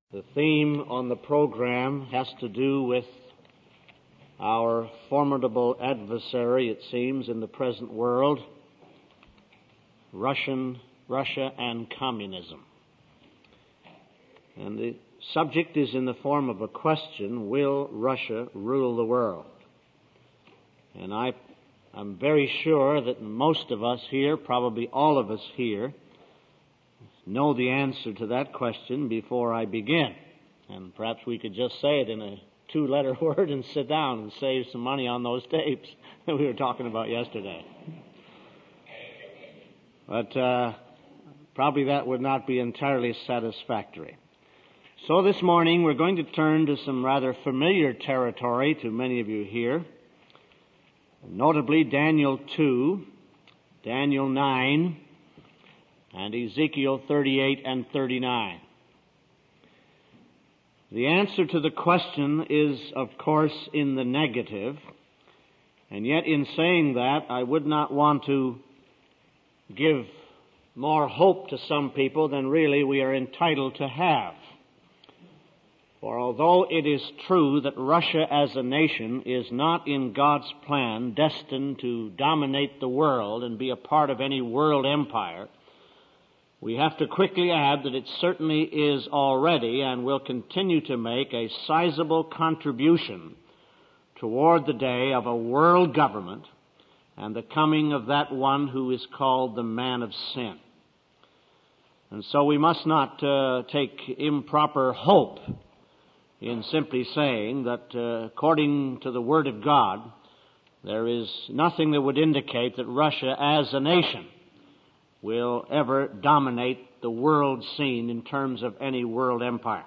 The theme on the program has to do with our formidable adversary, it seems, in the present world, Russia and communism. And the subject is in the form of a question: will Russia rule the world? And I'm very sure that most of us here, probably all of us here, know the answer to that question before I begin. And perhaps we could just say it in a two-letter word and sit down and save some money on those tapes that we were talking about yesterday. But probably that would not be entirely satisfactory. So this morning we're going to turn to some rather familiar territory to many of you here, notably Daniel 2, Daniel 9, and Ezekiel 38 and 39. The answer to the question is, of course, in the negative, and yet in saying that, I would not want to give more hope to some people than really we are entitled to have. For although it is true that Russia as a nation is not in God's plan destined to dominate the world and be a part of any world empire, we have to quickly add that it certainly is already and will continue to make a sizable contribution toward the day of a world government and the coming of that one who is called the man of sin. And so we must not take improper hope in simply saying that according to the Word of God, there is nothing that would indicate that Russia as a nation will ever dominate the world scene in terms of any world empire.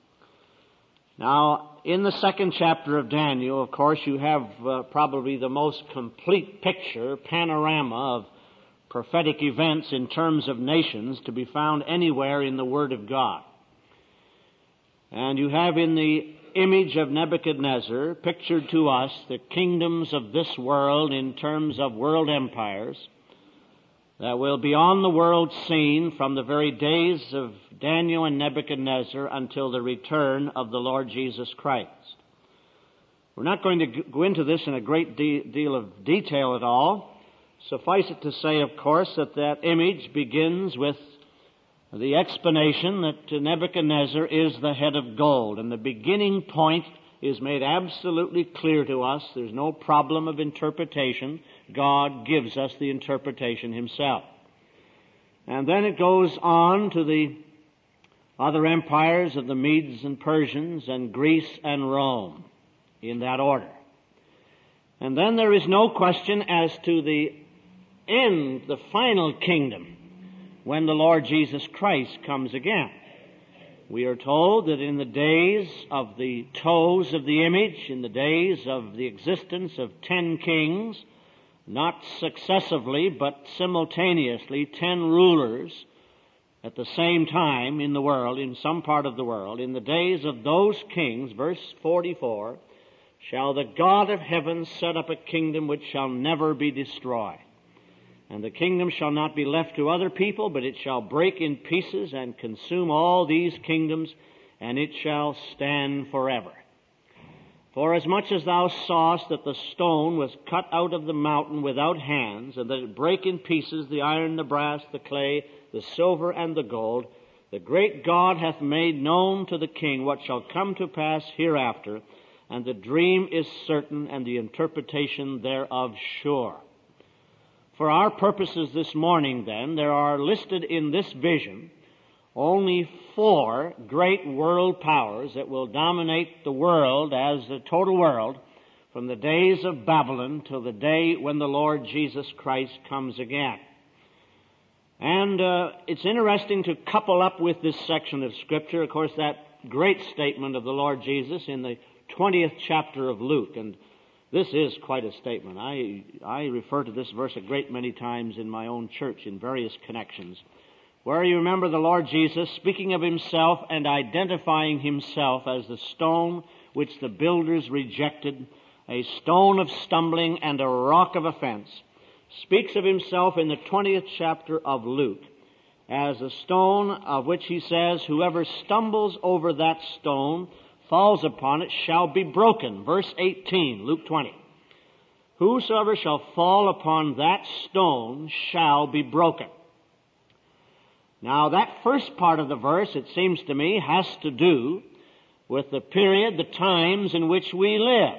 Now, in the second chapter of Daniel, of course, you have probably the most complete picture, panorama of prophetic events in terms of nations to be found anywhere in the Word of God. And you have in the image of Nebuchadnezzar pictured to us the kingdoms of this world in terms of world empires that will be on the world scene from the very days of Daniel and Nebuchadnezzar until the return of the Lord Jesus Christ. We're not going to go into this in a great deal of detail at all. Suffice it to say, of course, that image begins with the explanation that Nebuchadnezzar is the head of gold, and the beginning point is made absolutely clear to us. There's no problem of interpretation. God gives us the interpretation Himself. And then it goes on to the other empires of the Medes and Persians and Greece and Rome, in that order. And then there is no question as to the end, the final kingdom, when the Lord Jesus Christ comes again. We are told that in the days of the toes of the image, in the days of the existence of 10 kings, not successively but simultaneously 10 rulers at the same time in the world, in some part of the world, in the days of those kings, verse 44, shall the God of heaven set up a kingdom which shall never be destroyed. And the kingdom shall not be left to other people, but it shall break in pieces and consume all these kingdoms, and it shall stand forever. For as much as thou sawest that the stone was cut out of the mountain without hands, and that it brake in pieces the iron, the brass, the clay, the silver, and the gold, the great God hath made known to the king what shall come to pass hereafter, and the dream is certain, and the interpretation thereof sure. For our purposes this morning, then, there are listed in this vision only 4 great world powers that will dominate the world as the total world from the days of Babylon till the day when the Lord Jesus Christ comes again. And it's interesting to couple up with this section of Scripture, of course, that great statement of the Lord Jesus in the 20th chapter of Luke. And this is quite a statement. I refer to this verse a great many times in my own church in various connections, where you remember the Lord Jesus speaking of Himself and identifying Himself as the stone which the builders rejected, a stone of stumbling and a rock of offense, speaks of Himself in the 20th chapter of Luke as a stone of which he says, whoever stumbles over that stone, falls upon it, shall be broken. Verse 18, Luke 20. Whosoever shall fall upon that stone shall be broken. Now that first part of the verse, it seems to me, has to do with the period, the times in which we live.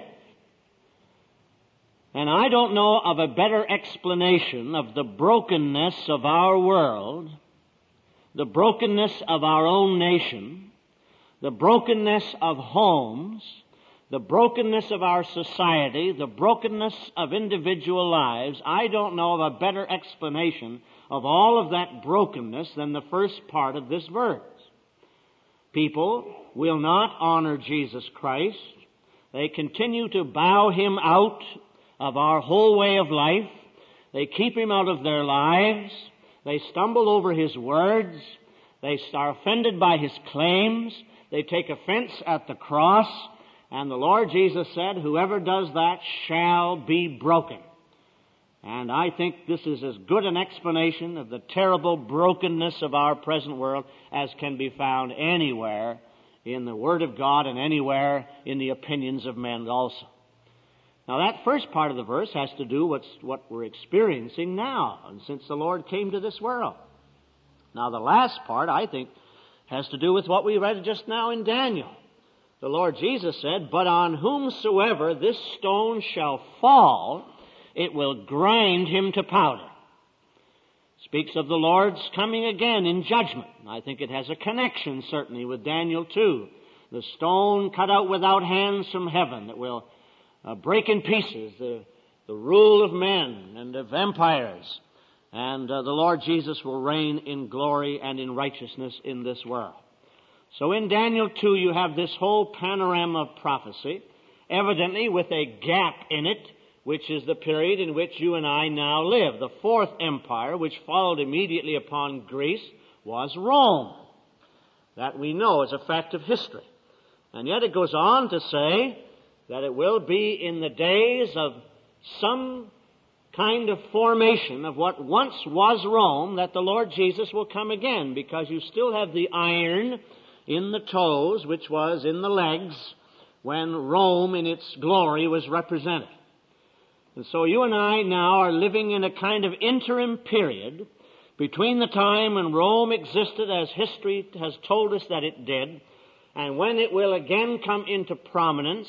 And I don't know of a better explanation of the brokenness of our world, the brokenness of our own nation, the brokenness of homes, the brokenness of our society, the brokenness of individual lives. I don't know of a better explanation of all of that brokenness than the first part of this verse. People will not honor Jesus Christ. They continue to bow him out of our whole way of life. They keep him out of their lives. They stumble over his words. They are offended by his claims. They take offense at the cross. And the Lord Jesus said, whoever does that shall be broken. And I think this is as good an explanation of the terrible brokenness of our present world as can be found anywhere in the Word of God and anywhere in the opinions of men also. Now that first part of the verse has to do with what we're experiencing now, and since the Lord came to this world. Now the last part, I think, has to do with what we read just now in Daniel. The Lord Jesus said, but on whomsoever this stone shall fall, it will grind him to powder. Speaks of the Lord's coming again in judgment. I think it has a connection, certainly, with Daniel 2. The stone cut out without hands from heaven that will break in pieces the rule of men and of empires. And the Lord Jesus will reign in glory and in righteousness in this world. So in Daniel 2 you have this whole panorama of prophecy, evidently with a gap in it, which is the period in which you and I now live. The fourth empire, which followed immediately upon Greece, was Rome. That we know is a fact of history. And yet it goes on to say that it will be in the days of some kind of formation of what once was Rome that the Lord Jesus will come again, because you still have the iron in the toes, which was in the legs when Rome in its glory was represented. And so you and I now are living in a kind of interim period between the time when Rome existed as history has told us that it did, and when it will again come into prominence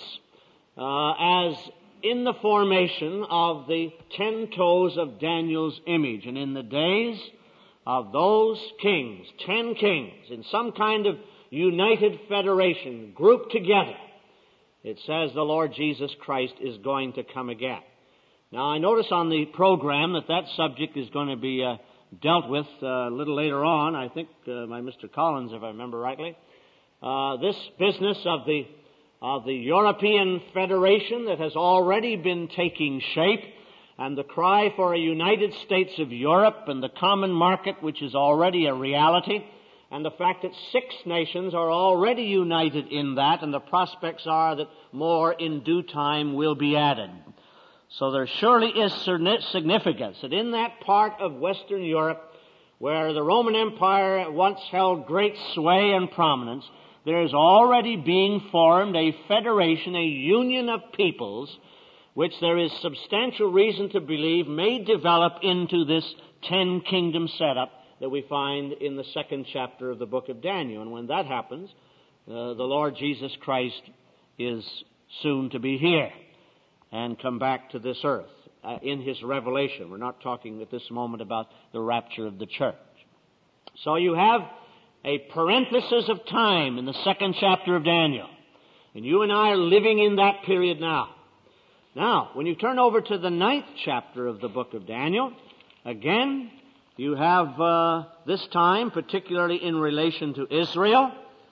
as in the formation of the 10 toes of Daniel's image. And in the days of those kings, 10 kings, in some kind of united federation, grouped together, it says the Lord Jesus Christ is going to come again. Now, I notice on the program that subject is going to be dealt with a little later on, I think by Mr. Collins, if I remember rightly. This business of the European Federation that has already been taking shape, and the cry for a United States of Europe and the common market, which is already a reality, and the fact that 6 nations are already united in that, and the prospects are that more in due time will be added. So there surely is significance that in that part of Western Europe where the Roman Empire once held great sway and prominence, there is already being formed a federation, a union of peoples, which there is substantial reason to believe may develop into this 10 kingdom setup that we find in the 2nd chapter of the book of Daniel. And when that happens, the Lord Jesus Christ is soon to be here and come back to this earth in his revelation. We're not talking at this moment about the rapture of the church. So you have a parenthesis of time in the 2nd chapter of Daniel. And you and I are living in that period now. Now, when you turn over to the 9th chapter of the book of Daniel, again, you have this time, particularly in relation to Israel,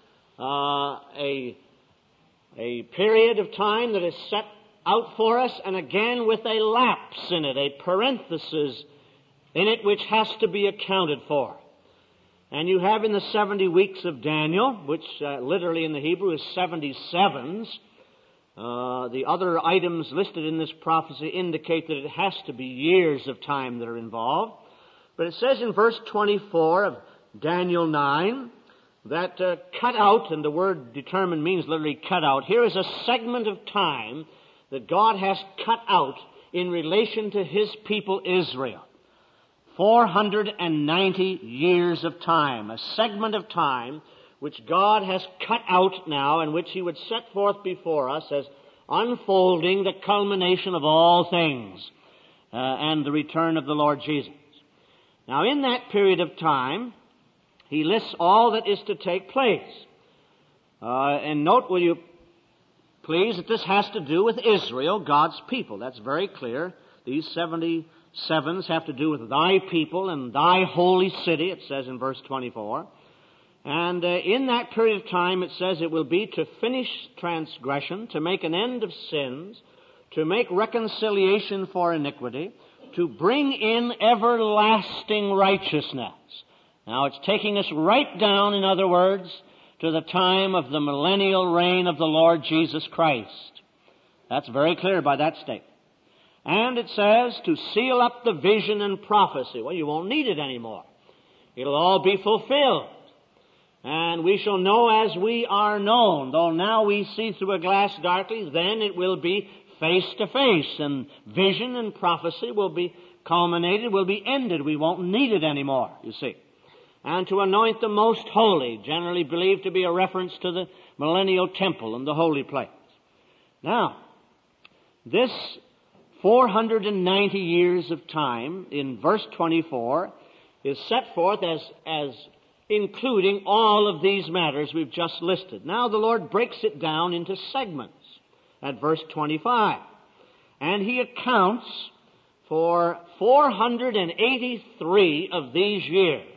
a period of time that is set out for us, and again with a lapse in it, a parenthesis in it which has to be accounted for. And you have in the 70 weeks of Daniel, which literally in the Hebrew is 77s, the other items listed in this prophecy indicate that it has to be years of time that are involved. But it says in verse 24 of Daniel 9 that cut out, and the word determined means literally cut out. Here is a segment of time that God has cut out in relation to His people Israel. 490 years of time, a segment of time which God has cut out now and which He would set forth before us as unfolding the culmination of all things and the return of the Lord Jesus. Now, in that period of time, He lists all that is to take place. And note, will you please, that this has to do with Israel, God's people. That's very clear. These 77s have to do with thy people and thy holy city, it says in verse 24. And in that period of time, it says it will be to finish transgression, to make an end of sins, to make reconciliation for iniquity, to bring in everlasting righteousness. Now, it's taking us right down, in other words, to the time of the millennial reign of the Lord Jesus Christ. That's very clear by that statement. And it says to seal up the vision and prophecy. Well, you won't need it anymore. It'll all be fulfilled. And we shall know as we are known. Though now we see through a glass darkly, then it will be face to face. And vision and prophecy will be culminated, will be ended. We won't need it anymore, you see. And to anoint the most holy, generally believed to be a reference to the millennial temple and the holy place. Now, this 490 years of time in verse 24 is set forth as including all of these matters we've just listed. Now the Lord breaks it down into segments at verse 25. And He accounts for 483 of these years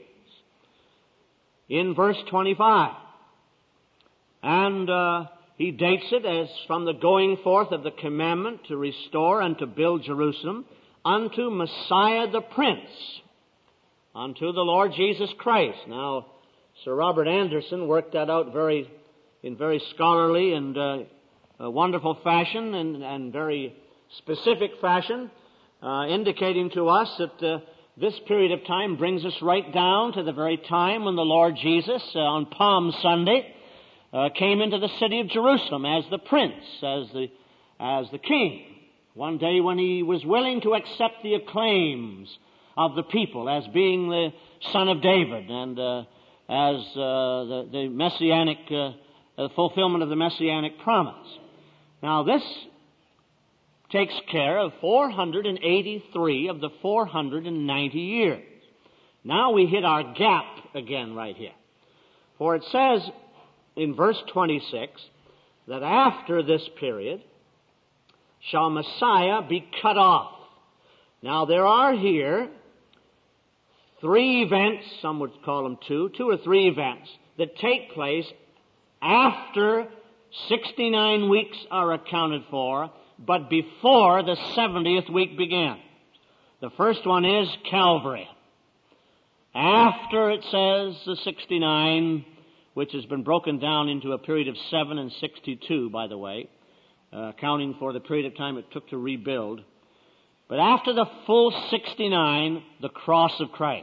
in verse 25. And He dates it as from the going forth of the commandment to restore and to build Jerusalem unto Messiah the Prince, unto the Lord Jesus Christ. Now, Sir Robert Anderson worked that out in very scholarly and wonderful fashion and very specific fashion, indicating to us that this period of time brings us right down to the very time when the Lord Jesus, on Palm Sunday, came into the city of Jerusalem as the Prince, as the King. One day when He was willing to accept the acclaims of the people as being the Son of David and as the Messianic fulfillment of the Messianic promise. Now this takes care of 483 of the 490 years. Now we hit our gap again right here. For it says in verse 26 that after this period shall Messiah be cut off. Now there are here three events, some would call them two or three events, that take place after 69 weeks are accounted for, but before the 70th week begins. The first one is Calvary. After, it says, the 69, which has been broken down into a period of 7 and 62, by the way, accounting for the period of time it took to rebuild. But after the full 69, the cross of Christ.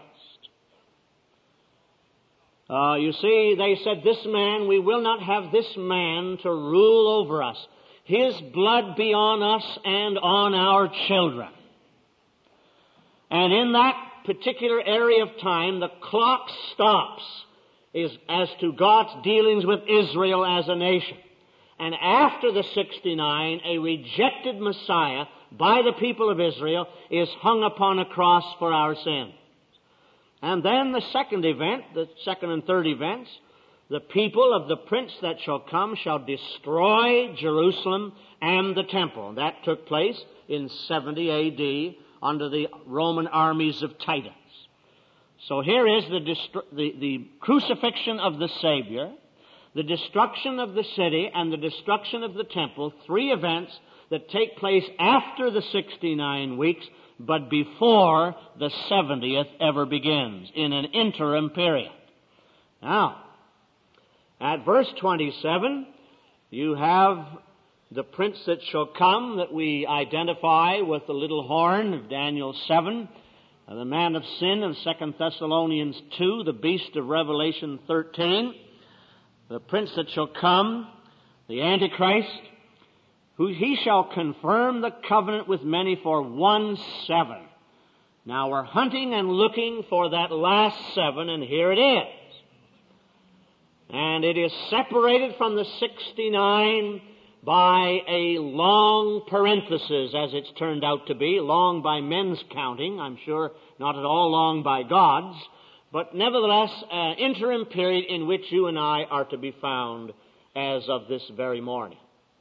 You see, they said, this man, we will not have this man to rule over us. His blood be on us and on our children. And in that particular area of time, the clock stops as to God's dealings with Israel as a nation. And after the 69, a rejected Messiah by the people of Israel is hung upon a cross for our sins. And then the second event, the second and third events, the people of the prince that shall come shall destroy Jerusalem and the temple. And that took place in 70 A.D. under the Roman armies of Titus. So here is the crucifixion of the Savior, the destruction of the city, and the destruction of the temple, three events that take place after the 69 weeks, but before the 70th ever begins, in an interim period. Now, at verse 27, you have the prince that shall come that we identify with the little horn of Daniel 7, the man of sin of 2 Thessalonians 2, the beast of Revelation 13, the prince that shall come, the Antichrist, who he shall confirm the covenant with many for 1/7. Now we're hunting and looking for that last 7, and here it is. And it is separated from the 69 by a long parenthesis, as it's turned out to be, long by men's counting, I'm sure not at all long by God's, but nevertheless an interim period in which you and I are to be found as of this very morning.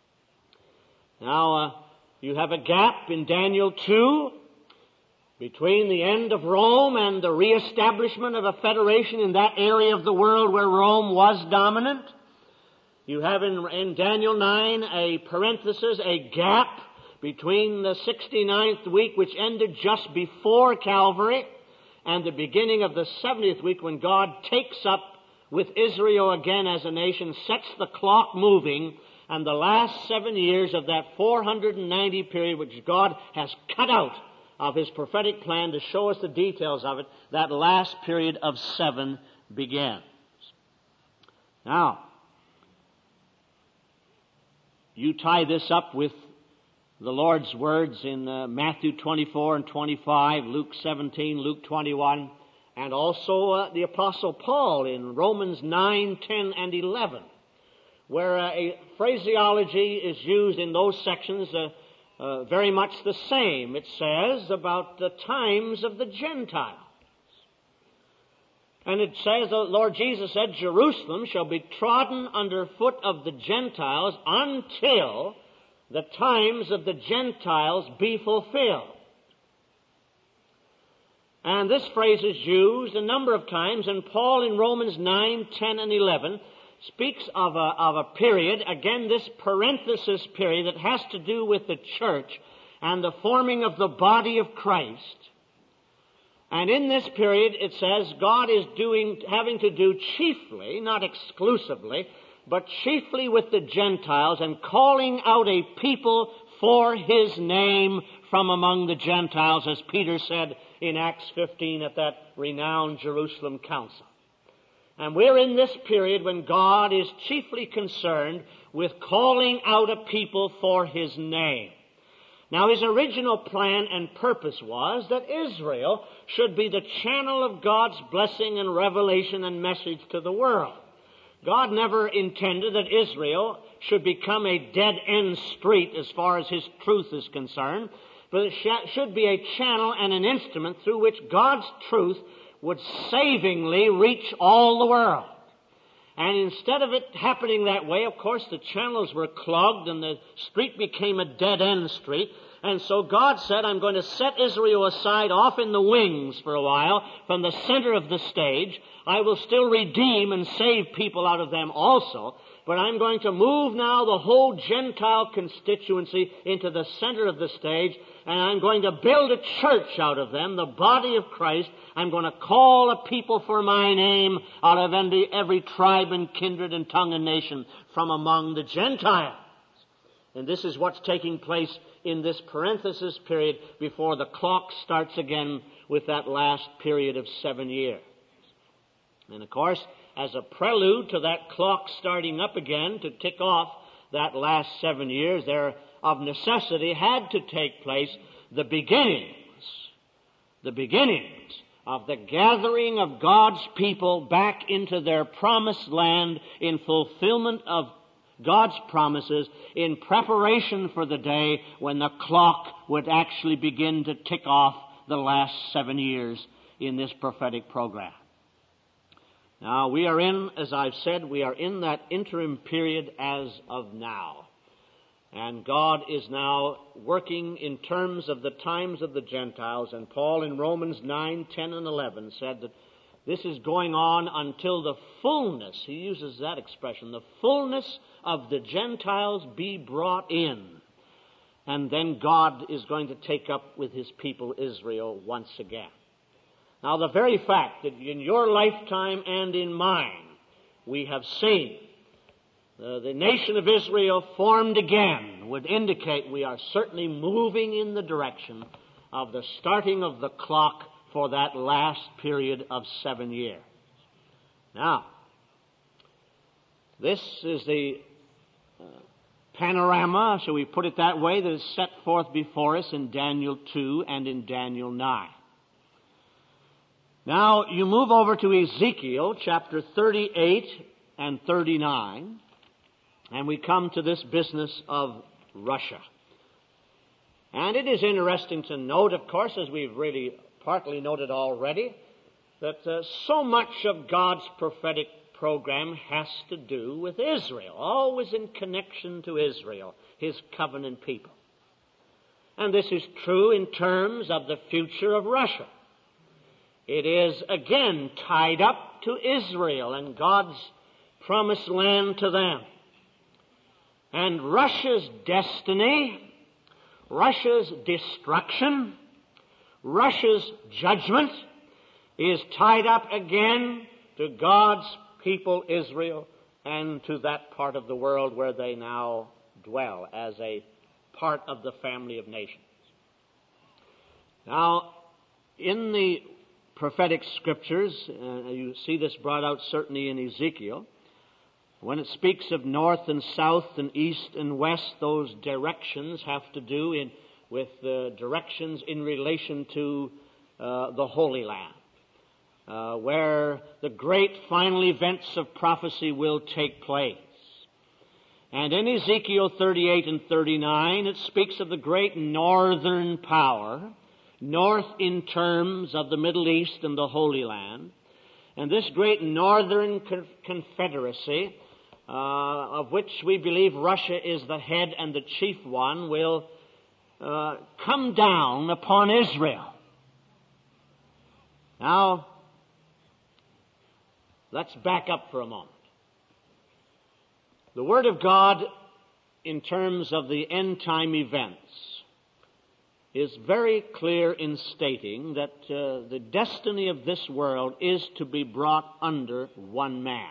Now, you have a gap in Daniel 2 between the end of Rome and the reestablishment of a federation in that area of the world where Rome was dominant. You have in Daniel 9 a parenthesis, a gap between the 69th week, which ended just before Calvary, and the beginning of the 70th week when God takes up with Israel again as a nation, sets the clock moving, and the last 7 years of that 490 period which God has cut out of His prophetic plan to show us the details of it, that last period of 7 begins. Now, you tie this up with the Lord's words in Matthew 24 and 25, Luke 17, Luke 21, and also the Apostle Paul in Romans 9, 10, and 11, where a phraseology is used in those sections very much the same. It says about the times of the Gentiles. And it says, the Lord Jesus said, Jerusalem shall be trodden under foot of the Gentiles until the times of the Gentiles be fulfilled. And this phrase is used a number of times, and Paul in Romans 9, 10, and 11 speaks of a period, again this parenthesis period that has to do with the church and the forming of the body of Christ. And in this period, it says, God is having to do chiefly, not exclusively, but chiefly with the Gentiles and calling out a people for His name from among the Gentiles, as Peter said in Acts 15 at that renowned Jerusalem council. And we're in this period when God is chiefly concerned with calling out a people for His name. Now, His original plan and purpose was that Israel should be the channel of God's blessing and revelation and message to the world. God never intended that Israel should become a dead-end street as far as His truth is concerned, but it should be a channel and an instrument through which God's truth would savingly reach all the world. And instead of it happening that way, of course, the channels were clogged and the street became a dead-end street. And so God said, I'm going to set Israel aside off in the wings for a while from the center of the stage. I will still redeem and save people out of them also. But I'm going to move now the whole Gentile constituency into the center of the stage, and I'm going to build a church out of them, the body of Christ. I'm going to call a people for my name out of every tribe and kindred and tongue and nation from among the Gentiles. And this is what's taking place in this parenthesis period before the clock starts again with that last period of 7 years. And of course, as a prelude to that clock starting up again to tick off that last 7 years, there of necessity had to take place the beginnings of the gathering of God's people back into their promised land in fulfillment of God's promises, in preparation for the day when the clock would actually begin to tick off the last 7 years in this prophetic program. Now, we are in, as I've said, we are in that interim period as of now. And God is now working in terms of the times of the Gentiles. And Paul in Romans 9, 10, and 11 said that this is going on until the fullness, he uses that expression, the fullness of the Gentiles be brought in. And then God is going to take up with His people Israel once again. Now, the very fact that in your lifetime and in mine, we have seen the nation of Israel formed again would indicate we are certainly moving in the direction of the starting of the clock for that last period of 7 years. Now, this is the panorama, shall we put it that way, that is set forth before us in Daniel 2 and in Daniel 9. Now, you move over to Ezekiel chapter 38 and 39, and we come to this business of Russia. And it is interesting to note, of course, as we've really partly noted already, that so much of God's prophetic program has to do with Israel, always in connection to Israel, His covenant people. And this is true in terms of the future of Russia. It is again tied up to Israel and God's promised land to them. And Russia's destiny, Russia's destruction, Russia's judgment is tied up again to God's people Israel and to that part of the world where they now dwell as a part of the family of nations. Now, in the prophetic scriptures, you see this brought out certainly in Ezekiel, when it speaks of north and south and east and west, those directions have to do with directions in relation to the Holy Land, where the great final events of prophecy will take place. And in Ezekiel 38 and 39, it speaks of the great northern power, north in terms of the Middle East and the Holy Land. And this great northern confederacy, of which we believe Russia is the head and the chief one, will come down upon Israel. Now, let's back up for a moment. The Word of God, in terms of the end-time events, is very clear in stating that the destiny of this world is to be brought under one man.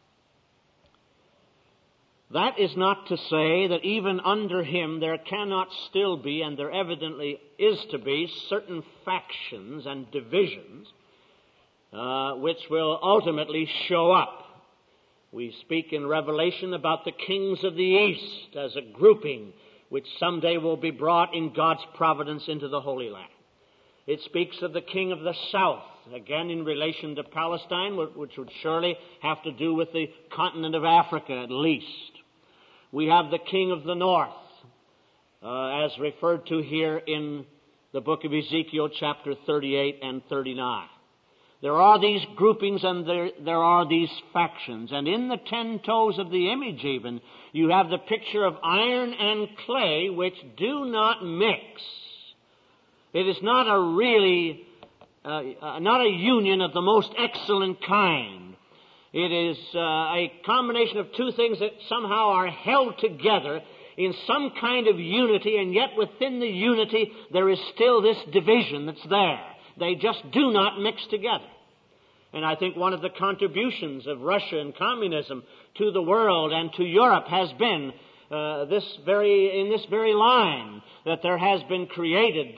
That is not to say that even under him there cannot still be, and there evidently is to be, certain factions and divisions which will ultimately show up. We speak in Revelation about the kings of the East as a grouping which someday will be brought in God's providence into the Holy Land. It speaks of the king of the South, again in relation to Palestine, which would surely have to do with the continent of Africa at least. We have the king of the North, as referred to here in the book of Ezekiel chapter 38 and 39. There are these groupings and there are these factions. And in the 10 toes of the image even, you have the picture of iron and clay which do not mix. It is not a really, not a union of the most excellent kind. It is a combination of two things that somehow are held together in some kind of unity, and yet within the unity there is still this division that's there. They just do not mix together. And I think one of the contributions of Russia and communism to the world and to Europe has been in this very line, that there has been created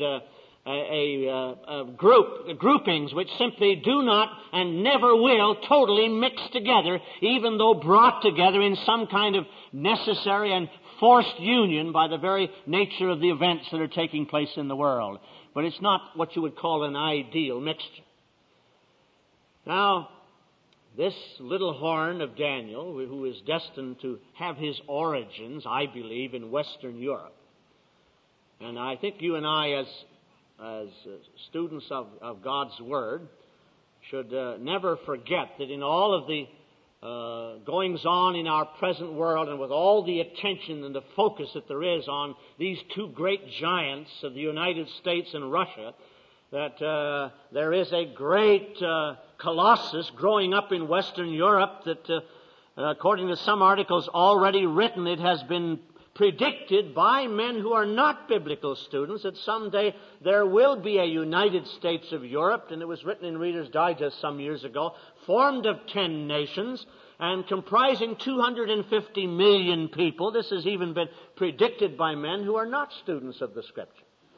groupings which simply do not and never will totally mix together, even though brought together in some kind of necessary and forced union by the very nature of the events that are taking place in the world. But it's not what you would call an ideal mixture. Now, this little horn of Daniel, who is destined to have his origins, I believe, in Western Europe, and I think you and I, as students of God's Word, should never forget that in all of the goings-on in our present world, and with all the attention and the focus that there is on these two great giants of the United States and Russia, that there is a great colossus growing up in Western Europe that, according to some articles already written, it has been predicted by men who are not biblical students that someday there will be a United States of Europe, and it was written in Reader's Digest some years ago, formed of 10 nations and comprising 250 million people. This has even been predicted by men who are not students of the Scripture.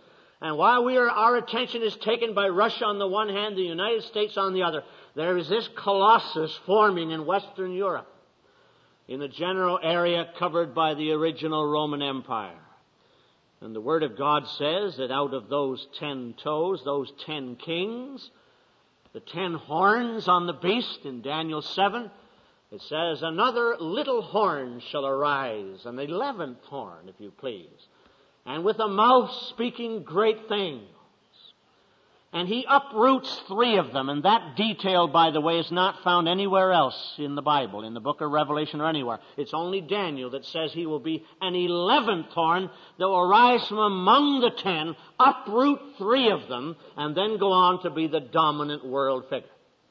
And while our attention is taken by Russia on the one hand, the United States on the other, there is this colossus forming in Western Europe, in the general area covered by the original Roman Empire. And the Word of God says that out of those 10 toes, those 10 kings, the 10 horns on the beast in Daniel 7, it says, another little horn shall arise, an 11th horn, if you please, and with a mouth speaking great things. And he uproots 3 of them, and that detail, by the way, is not found anywhere else in the Bible, in the book of Revelation or anywhere. It's only Daniel that says he will be an 11th horn that will rise from among the 10, uproot 3 of them, and then go on to be the dominant world figure.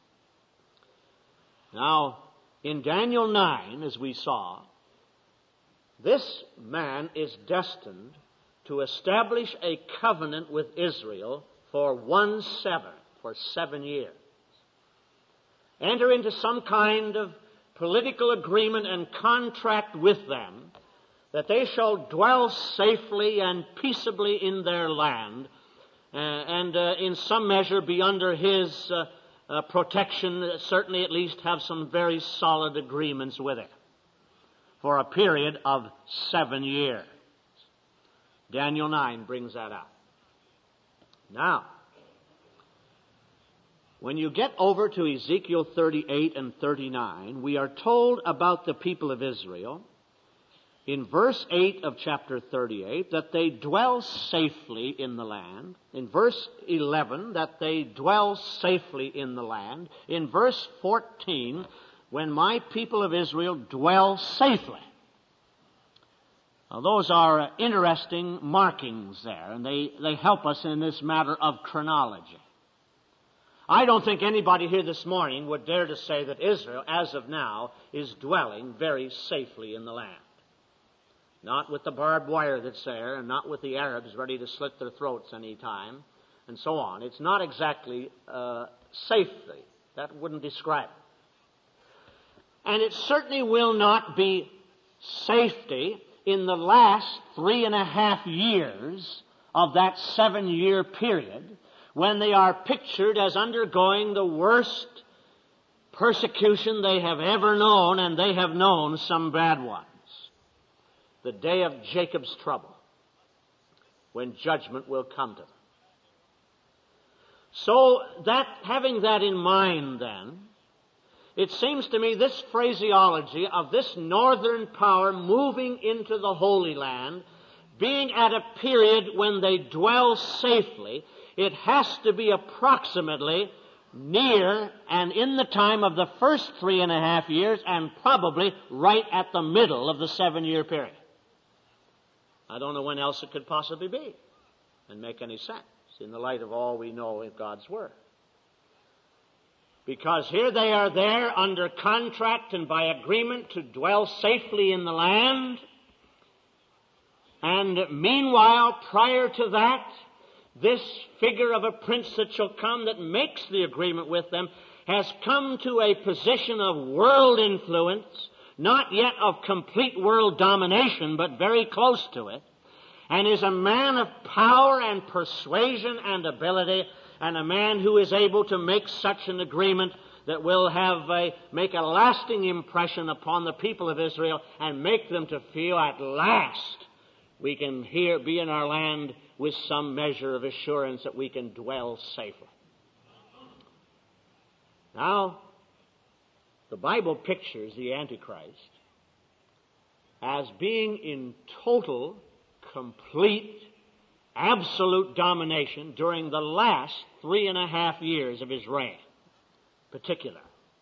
Now, in Daniel 9, as we saw, this man is destined to establish a covenant with Israel for 1/7, for 7 years. Enter into some kind of political agreement and contract with them that they shall dwell safely and peaceably in their land and in some measure be under his protection, certainly at least have some very solid agreements with it for a period of 7 years. Daniel 9 brings that out. Now, when you get over to Ezekiel 38 and 39, we are told about the people of Israel in verse 8 of chapter 38 that they dwell safely in the land. In verse 11, that they dwell safely in the land. In verse 14, when my people of Israel dwell safely. Now, those are interesting markings there, and they help us in this matter of chronology. I don't think anybody here this morning would dare to say that Israel, as of now, is dwelling very safely in the land. Not with the barbed wire that's there, and not with the Arabs ready to slit their throats any time, and so on. It's not exactly safely. That wouldn't describe it. And it certainly will not be safety in the last 3.5 years of that 7-year period, when they are pictured as undergoing the worst persecution they have ever known, and they have known some bad ones. The day of Jacob's trouble, when judgment will come to them. So, having that in mind then, it seems to me this phraseology of this northern power moving into the Holy Land, being at a period when they dwell safely, it has to be approximately near and in the time of the first 3.5 years, and probably right at the middle of the 7-year period. I don't know when else it could possibly be and make any sense in the light of all we know of God's Word. Because here they are there under contract and by agreement to dwell safely in the land. And meanwhile, prior to that, this figure of a prince that shall come that makes the agreement with them has come to a position of world influence, not yet of complete world domination, but very close to it, and is a man of power and persuasion and ability, and a man who is able to make such an agreement that will make a lasting impression upon the people of Israel and make them to feel at last we can be in our land with some measure of assurance that we can dwell safely. Now, the Bible pictures the Antichrist as being in total, complete, absolute domination during the last 3.5 years of his reign, particular.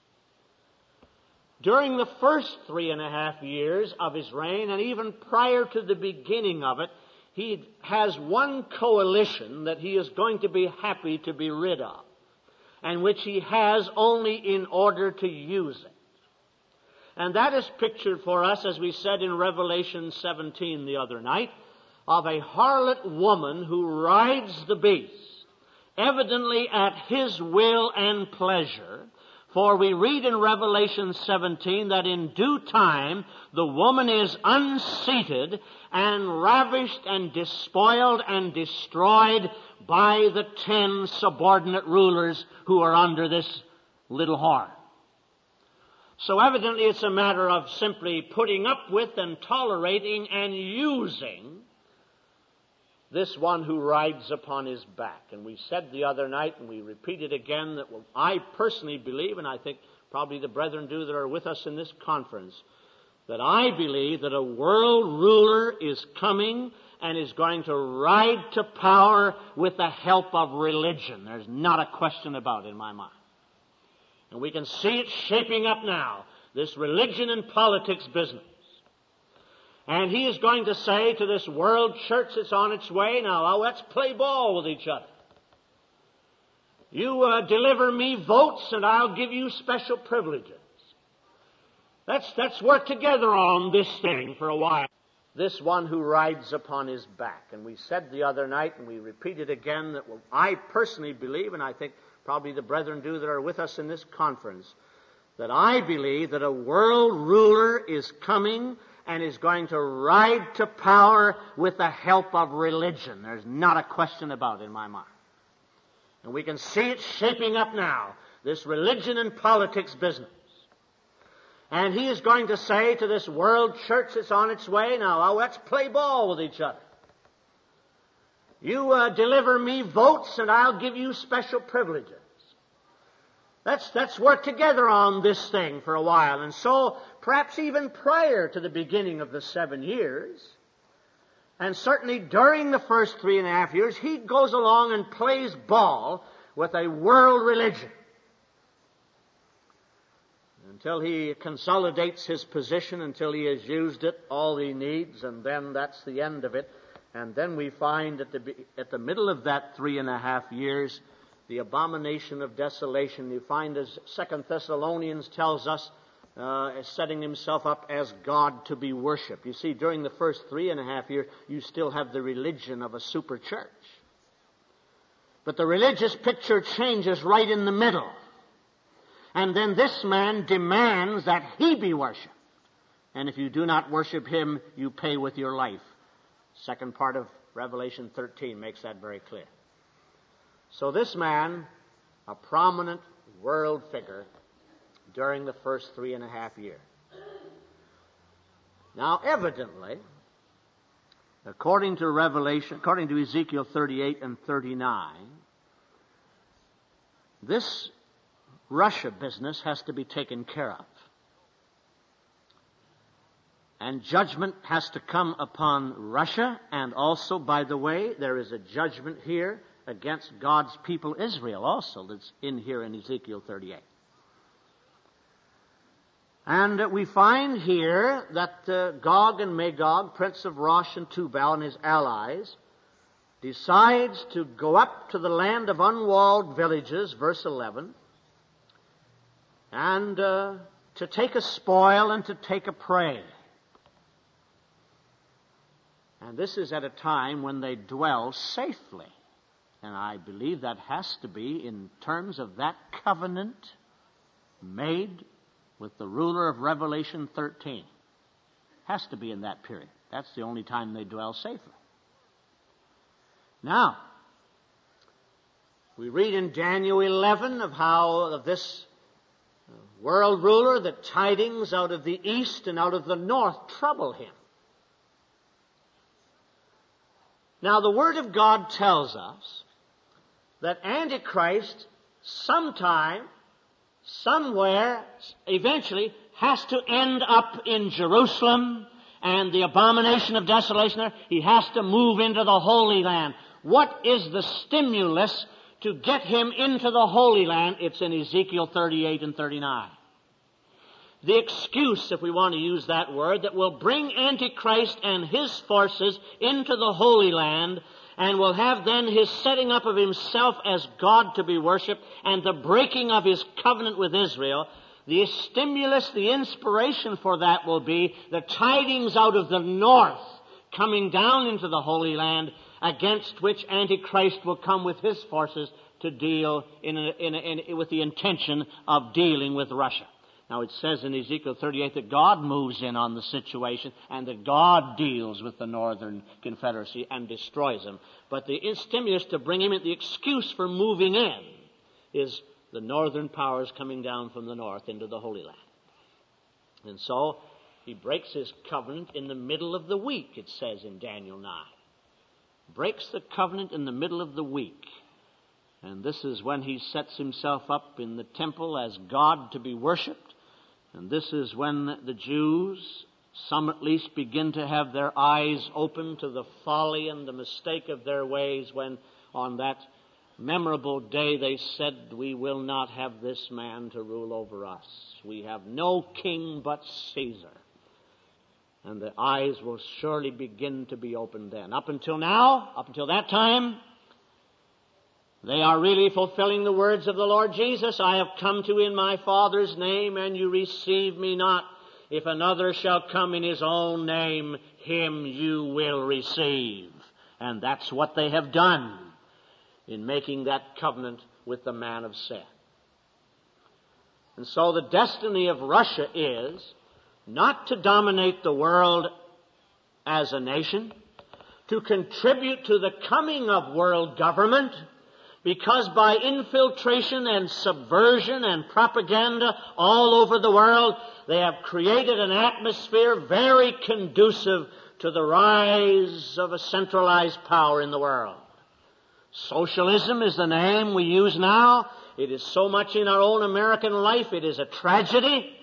During the first 3.5 years of his reign, and even prior to the beginning of it, he has one coalition that he is going to be happy to be rid of, and which he has only in order to use it. And that is pictured for us, as we said in Revelation 17 the other night, of a harlot woman who rides the beast, evidently at his will and pleasure, For we read in Revelation 17 that in due time the woman is unseated and ravished and despoiled and destroyed by the 10 subordinate rulers who are under this little whore. So evidently it's a matter of simply putting up with and tolerating and using this one who rides upon his back. And we said the other night, and we repeat it again, that I personally believe, and I think probably the brethren do that are with us in this conference, that I believe that a world ruler is coming and is going to ride to power with the help of religion. There's not a question about it in my mind. And we can see it shaping up now, this religion and politics business. And he is going to say to this world church that's on its way, now let's play ball with each other. You deliver me votes and I'll give you special privileges. Let's work together on this thing for a while. This one who rides upon his back. And we said the other night, and we repeat it again, that I personally believe, and I think probably the brethren do that are with us in this conference, that I believe that a world ruler is coming and is going to ride to power with the help of religion. There's not a question about it in my mind. And we can see it shaping up now, this religion and politics business. And he is going to say to this world church that's on its way, now let's play ball with each other. You deliver me votes and I'll give you special privileges. Let's work together on this thing for a while. And so, perhaps even prior to the beginning of the 7 years, and certainly during the first 3.5 years, he goes along and plays ball with a world religion until he consolidates his position, until he has used it all he needs, and then that's the end of it. And then we find at the middle of that 3.5 years, the abomination of desolation. You find, as 2 Thessalonians tells us, as setting himself up as God to be worshipped. You see, during the first 3.5 years, you still have the religion of a super church. But the religious picture changes right in the middle. And then this man demands that he be worshipped. And if you do not worship him, you pay with your life. Second part of Revelation 13 makes that very clear. So this man, a prominent world figure during the first 3.5 years. Now, evidently, according to Ezekiel 38 and 39, this Russia business has to be taken care of. And judgment has to come upon Russia, and also, by the way, there is a judgment here against God's people Israel also that's in here in Ezekiel 38. And we find here that Gog and Magog, prince of Rosh and Tubal and his allies, decides to go up to the land of unwalled villages, verse 11, and to take a spoil and to take a prey. And this is at a time when they dwell safely. And I believe that has to be in terms of that covenant made with the ruler of Revelation 13. Has to be in that period. That's the only time they dwell safely. Now, we read in Daniel 11 of how of this world ruler, the tidings out of the east and out of the north trouble him. Now, the Word of God tells us that Antichrist sometime, somewhere, eventually has to end up in Jerusalem and the abomination of desolation there. He has to move into the Holy Land. What is the stimulus to get him into the Holy Land? It's in Ezekiel 38 and 39. The excuse, if we want to use that word, that will bring Antichrist and his forces into the Holy Land and will have then his setting up of himself as God to be worshipped and the breaking of his covenant with Israel. The stimulus, the inspiration for that will be the tidings out of the north coming down into the Holy Land, against which Antichrist will come with his forces to deal with the intention of dealing with Russia. Now it says in Ezekiel 38 that God moves in on the situation and that God deals with the Northern Confederacy and destroys them. But the stimulus to bring him in, the excuse for moving in, is the northern powers coming down from the north into the Holy Land. And so he breaks his covenant in the middle of the week, it says in Daniel 9. Breaks the covenant in the middle of the week. And this is when he sets himself up in the temple as God to be worshipped. And this is when the Jews, some at least, begin to have their eyes open to the folly and the mistake of their ways, when on that memorable day they said, "We will not have this man to rule over us. We have no king but Caesar." And the eyes will surely begin to be opened then. Up until now, up until that time, they are really fulfilling the words of the Lord Jesus. "I have come to you in my Father's name, and you receive me not. If another shall come in his own name, him you will receive." And that's what they have done in making that covenant with the man of sin. And so the destiny of Russia is not to dominate the world as a nation, to contribute to the coming of world government, because by infiltration and subversion and propaganda all over the world, they have created an atmosphere very conducive to the rise of a centralized power in the world. Socialism is the name we use now. It is so much in our own American life, it is a tragedy.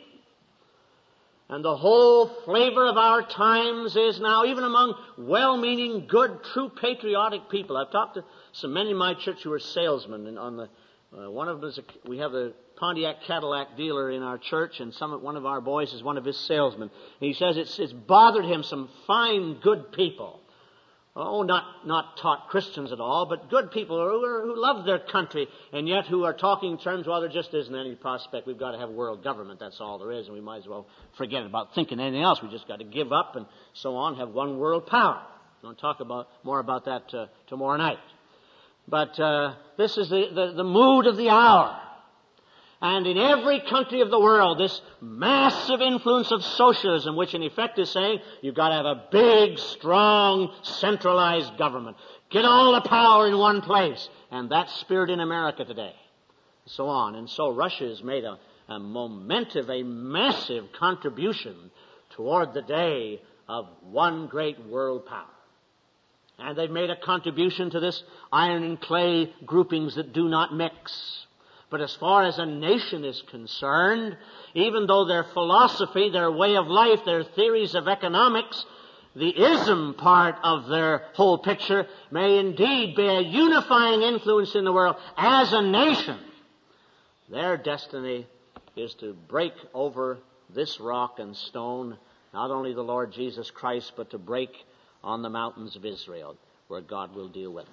And the whole flavor of our times is now, even among well-meaning, good, true, patriotic people. I've talked to so many in my church who are salesmen, and on the one of them is we have a Pontiac Cadillac dealer in our church, and one of our boys is one of his salesmen. And he says it's bothered him, some fine, good people. Oh, not taught Christians at all, but good people who love their country, and yet who are talking in terms, well, there just isn't any prospect. We've got to have world government. That's all there is, and we might as well forget about thinking anything else. We just got to give up and so on, have one world power. I'll talk more about that tomorrow night. But this is the mood of the hour. And in every country of the world, this massive influence of socialism, which in effect is saying you've got to have a big, strong, centralized government. Get all the power in one place. And that spirit in America today. So on. And so Russia has made a massive contribution toward the day of one great world power. And they've made a contribution to this iron and clay groupings that do not mix. But as far as a nation is concerned, even though their philosophy, their way of life, their theories of economics, the ism part of their whole picture may indeed be a unifying influence in the world, as a nation, their destiny is to break over this rock and stone, not only the Lord Jesus Christ, but to break on the mountains of Israel, where God will deal with them.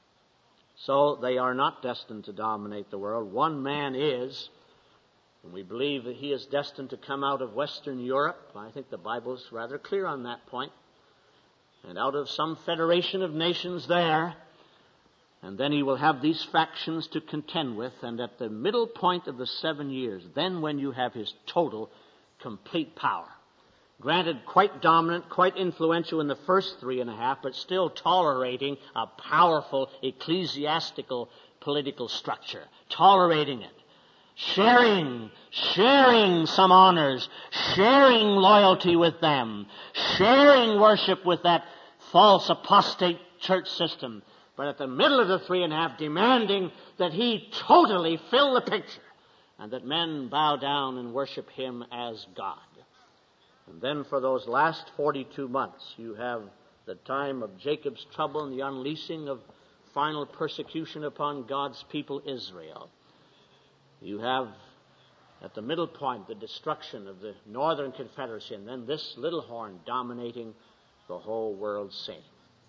So they are not destined to dominate the world. One man is, and we believe that he is destined to come out of Western Europe. I think the Bible is rather clear on that point. And out of some federation of nations there. And then he will have these factions to contend with. And at the middle point of the 7 years, then when you have his total, complete power. Granted, quite dominant, quite influential in the first 3.5, but still tolerating a powerful ecclesiastical political structure. Tolerating it. Sharing some honors. Sharing loyalty with them. Sharing worship with that false apostate church system. But at the middle of the 3.5, demanding that he totally fill the picture. And that men bow down and worship him as God. And then for those last 42 months, you have the time of Jacob's trouble and the unleashing of final persecution upon God's people Israel. You have, at the middle point, the destruction of the Northern Confederacy, and then this little horn dominating the whole world scene.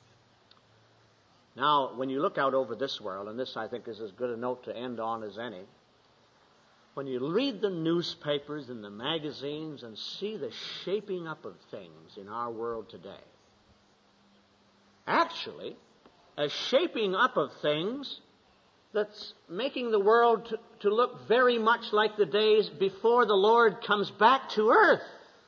Now, when you look out over this world, and this I think is as good a note to end on as any, when you read the newspapers and the magazines and see the shaping up of things in our world today, actually, a shaping up of things that's making the world to look very much like the days before the Lord comes back to earth.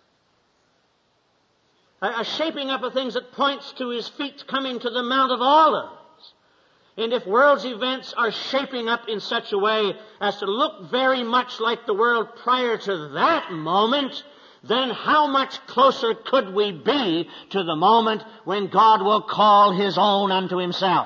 A shaping up of things that points to His feet coming to the Mount of Olives. And if world's events are shaping up in such a way as to look very much like the world prior to that moment, then how much closer could we be to the moment when God will call His own unto Himself?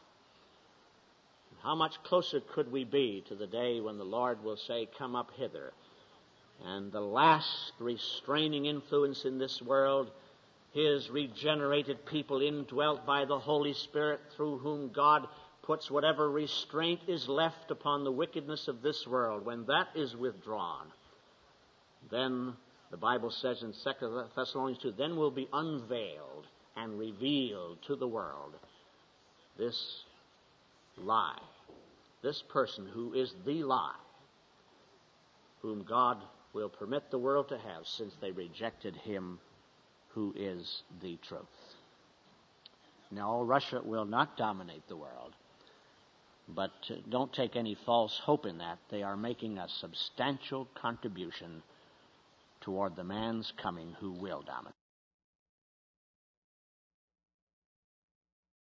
How much closer could we be to the day when the Lord will say, "Come up hither"? And the last restraining influence in this world, His regenerated people indwelt by the Holy Spirit, through whom God puts whatever restraint is left upon the wickedness of this world. When that is withdrawn, then the Bible says in 2 Thessalonians 2, then will be unveiled and revealed to the world this lie, this person who is the lie, whom God will permit the world to have since they rejected Him who is the truth. No, Russia will not dominate the world. But don't take any false hope in that. They are making a substantial contribution toward the man's coming who will dominate.